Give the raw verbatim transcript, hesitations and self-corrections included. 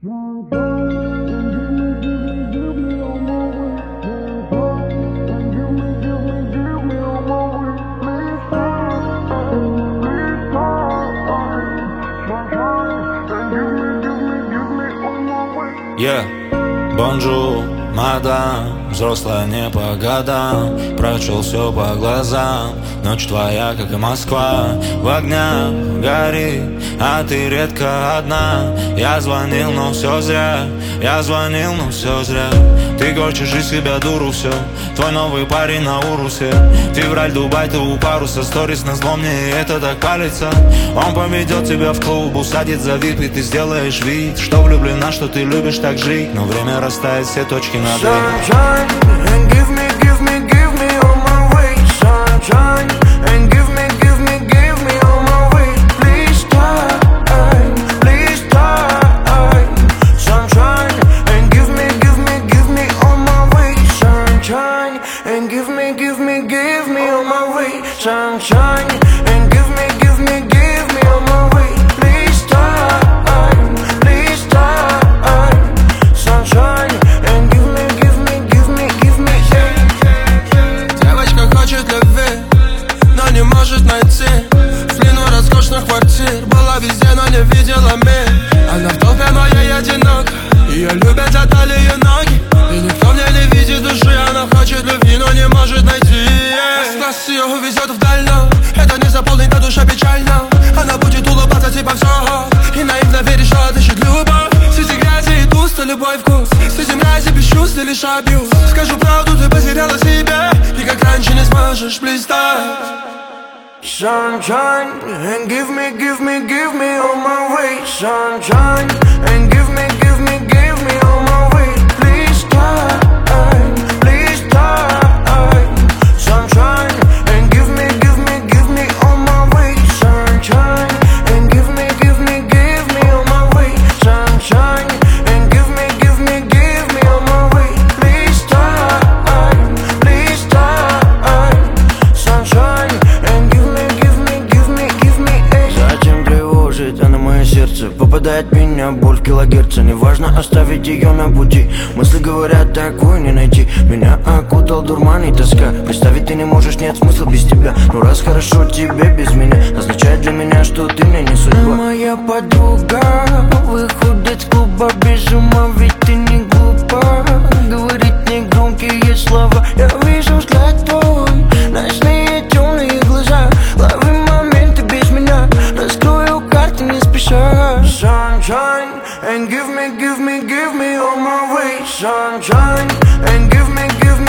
Yeah, бонжур, мадам, взрослая не по годам. Прочел все по глазам, ночь твоя, как и Москва. В огнях горит, а ты редко одна. Я звонил, но все зря, я звонил, но все зря. Ты корчишь из себя дуру, все. Твой новый парень на урусе. Февраль, Дубай, ты у паруса. Сторис назло мне, и это так палится. Он поведет тебя в клуб, усадит за вип, и ты сделаешь вид, что влюблена, что ты любишь так жить. Но время расставит все точки над «и». Sunshine, and give me, give me, give me all my way. Sunshine, and give me, give me, give me all my way. Please stop, please stop. Sunshine, and give me, give me, give me all my way. Sunshine, and give me, give me, give me all my way. Sunshine, and give me, give me, give me all my way. Please stop, please stop. Sunshine, and give me, give me, give me, give me. Девочка хочет любви, но не может найти. В плену роскошных квартир, была везде, но не видела мир. Она в толпе, но я одинок. Ее любят за талию ноги, и никто в ней не видит души. Она хочет любви, но не может найти. Класс ее увезет вдаль, но это не заполнит, а душа печально. Она будет улыбаться типа все, и наивно верит, что отыщет любовь. Среди грязи и туста любой вкус, среди мрази без чувств и лишь абьюз. Скажу правду, ты потеряла себя, и как раньше не сможешь блистать. Sunshine, and give me, give me, give me all my way. Sunshine, and give me, give me, give me all my way. Please stop, please stop. Sunshine, and give me, give me, give me all my way. Sunshine, and give me, give me, give me all my way. Sunshine, and give me, give me, give me all my way. Please stop, please stop. Sunshine, and give me, give me, give me, give me. Зачем тревожит она мое сердце? Попадает в меня боль в килогерца. Неважно оставить ее на пути. Мысли говорят, такую не найти. Меня окутал дурман и тоска. Представить ты не можешь, нет смысла без тебя. Но раз хорошо тебе без меня, означает для меня, что ты мне не судьба. Моя подруга выходит с клуба без ума, ведь ты не глупа. Говорит негромкие слова. Я вижу взгляд твой, ночные темные глаза. Лови моменты без меня, раскрою карты не спеша. Sunshine, and give me, give me, give me all my way. Sunshine, and give me, give me